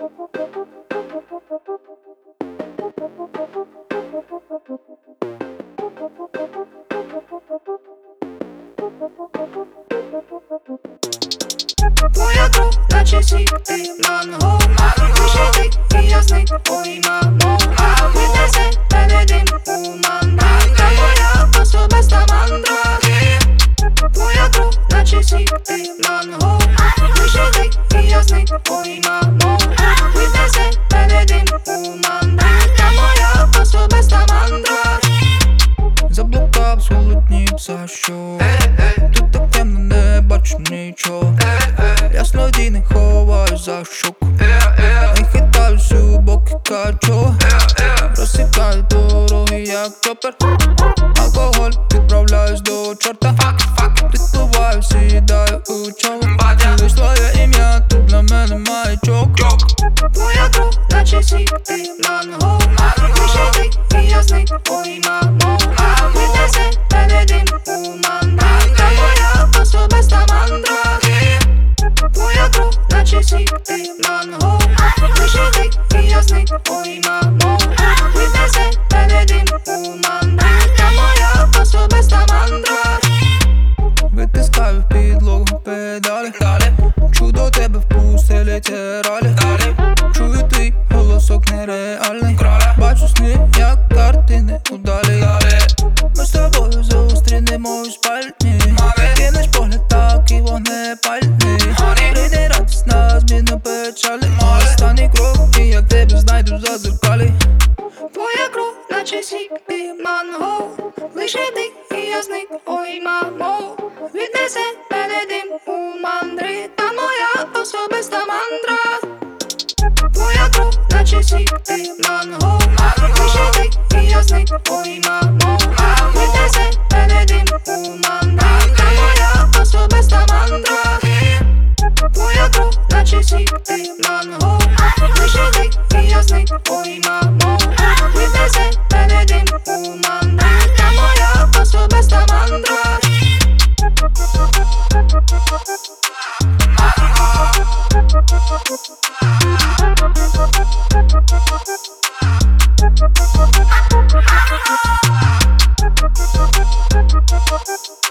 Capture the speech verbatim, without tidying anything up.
Твоя кров, наче сік, ти манго. Вишитий і ясний, ой, мамо. Віднесе мене дим у мандри. Та моя особиста мандра. Твоя кров, наче сік, ти манго. Вишитий і ясний, ой, мамо. Віднесе мене дим у мандри. Та моя особиста мандра. Заблукав золотниця, що тут так темно, не бачу нічого. Ясно не ховаю за шок. Не хитаюсь у боки качо. Розсікаю дороги, як чопер. Алкоголь, відправляюсь до чорта. Відпливаю, сідаю у човен. Лиш твоє ім'я, тут для мене маячок. Твоя кров, наче сік, ти манго. Вишитий і ясний, ой, мамо. Віднесе мене дим у мандри. Та моя особиста мандра. Твоя кров, наче сік, ти манго. Вишитий і ясний, ой, мамо. Віднесе мене дим у мандри. Та моя особиста мандра. Витискаю в підлогу педалі. Чудо тебе в пустелі тиралі. Чую твій голосок нереальний. Бачу сни, як картини удалі. Ми з тобою зустрінемо у спальні. Кинеш погляд, так і вогнепальний. Прийде радість на зміну печалі. Останній крок, і як тебе знайду за дзеркалі. Твоя кров, наче сік, ти манго. Вишитий і ясний, ой, мамо. Віднесе мене дим у мандри. Та моя особиста мандра. Твоя кров, наче сік, ти манго. Вишитий і ясний, ой, мамо. Віднесе мене дим у мандри. Та моя особиста мандра. Твоя кров, наче сік, ти манго. Вишитий і ясний, ой, мамо. Віднесе мене дим у мандри. Та моя особиста мандра. Thank you.